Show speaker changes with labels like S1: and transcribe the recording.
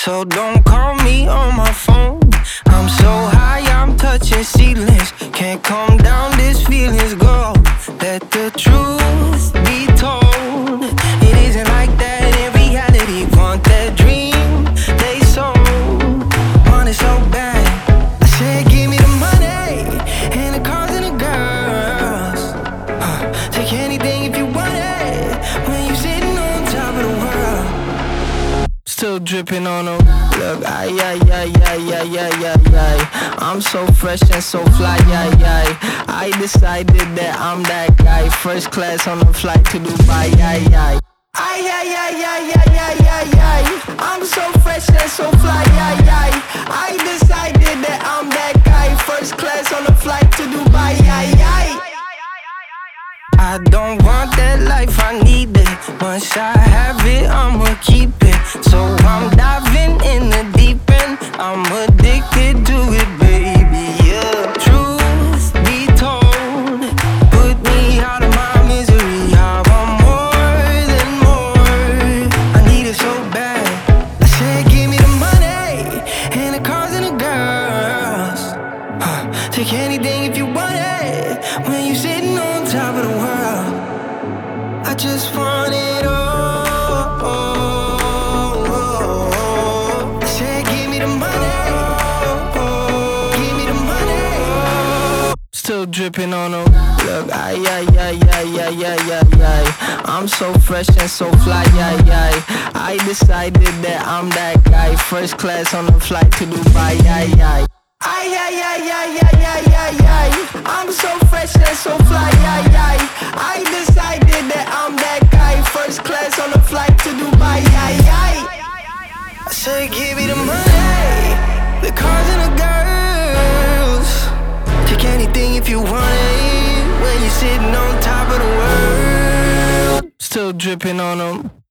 S1: So don't call me on my phone. I'm so high, I'm touching ceilings. Can't calm down, this feeling's go. Let the truth be told. It isn't like that in reality. Want that dream they sold. Want it so bad. I said give me the money and the cars and the girls. Take anything if you want it. When you sitting on top of the world. Still dripping on them. Look, ay. I'm so fresh and so fly, ay. I decided that I'm that guy. First class on the flight to Dubai, ay. I'm so fresh and so fly, ay. I decided that I'm that guy. First class on the flight to Dubai, ay. I don't want that life, I need it. Once I have it, I'ma keep it. So I'm diving in the deep end. I'm addicted to it, baby, yeah. Truth be told, put me out of my misery. I want more than more. I need it so bad. I said give me the money and the cars and the girls. Take anything if you want it. When you sitting on top of the world, I just want it all. I said give me the money. Give me the money. Still dripping on them. Look, ay. I'm so fresh and so fly, ay. I decided that I'm that guy. First class on the flight to Dubai, ay. I'm so fresh and so fly, ay. I decided that I'm that guy. First class on the flight to Dubai, ay. I said give me the money, the cars and the girls. Take anything if you want it. When you're sitting on top of the world, still dripping on them.